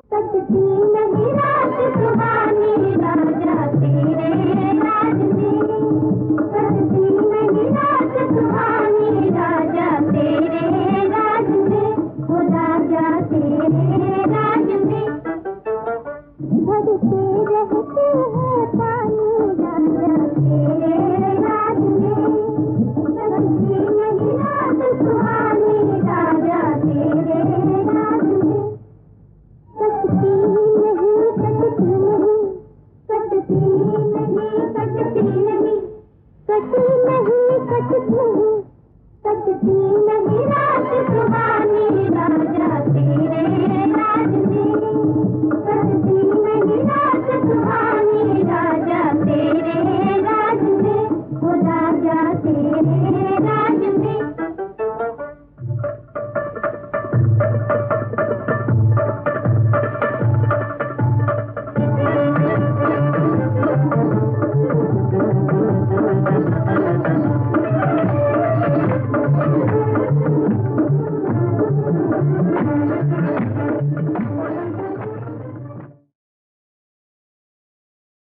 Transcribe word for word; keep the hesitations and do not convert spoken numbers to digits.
कटती नहीं रात सुहानी राजा तेरे राज में, कटती नहीं रात सुहानी राजा तेरे राज में, ओ राजा तेरे राज में। भरते रहते हैं पानी राजा तेरे राज में, कटती नहीं रात सुहानी राजा तेरे राज में। कटती नहीं कटती नहीं कटती नहीं कटती नहीं कटी नहीं कटती नहीं कटती नहीं।